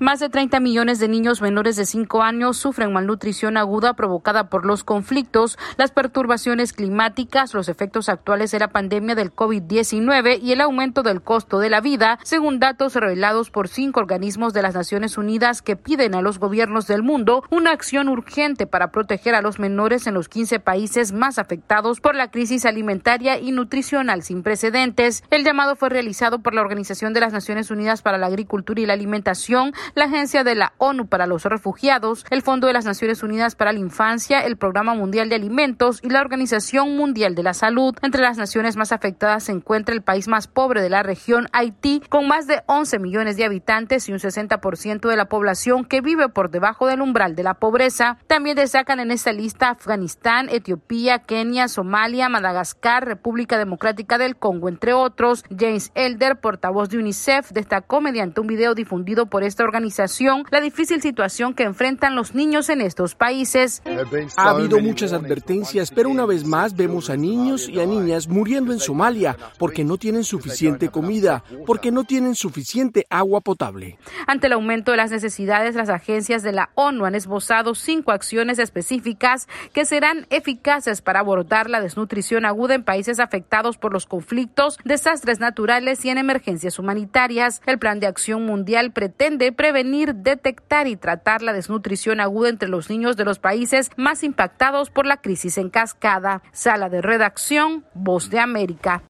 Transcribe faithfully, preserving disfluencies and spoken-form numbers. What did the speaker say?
Más de treinta millones de niños menores de cinco años sufren malnutrición aguda provocada por los conflictos, las perturbaciones climáticas, los efectos actuales de la pandemia del COVID diecinueve y el aumento del costo de la vida, según datos revelados por cinco organismos de las Naciones Unidas que piden a los gobiernos del mundo una acción urgente para proteger a los menores en los quince países más afectados por la crisis alimentaria y nutricional sin precedentes. El llamado fue realizado por la Organización de las Naciones Unidas para la Agricultura y la Alimentación, la Agencia de la ONU para los Refugiados, el Fondo de las Naciones Unidas para la Infancia, el Programa Mundial de Alimentos y la Organización Mundial de la Salud. Entre las naciones más afectadas se encuentra el país más pobre de la región, Haití, con más de once millones de habitantes y un sesenta por ciento de la población que vive por debajo del umbral de la pobreza. También destacan en esta lista Afganistán, Etiopía, Kenia, Somalia, Madagascar, República Democrática del Congo, entre otros. James Elder, portavoz de UNICEF, destacó mediante un video difundido por esta organización la difícil situación que enfrentan los niños en estos países. Ha habido muchas advertencias, pero una vez más vemos a niños y a niñas muriendo en Somalia porque no tienen suficiente comida, porque no tienen suficiente agua potable. Ante el aumento de las necesidades, las agencias de la ONU han esbozado cinco acciones específicas que serán eficaces para abordar la desnutrición aguda en países afectados por los conflictos, desastres naturales y en emergencias humanitarias. El Plan de Acción Mundial pretende prevenir, detectar y tratar la desnutrición aguda entre los niños de los países más impactados por la crisis en cascada. Sala de redacción, Voz de América.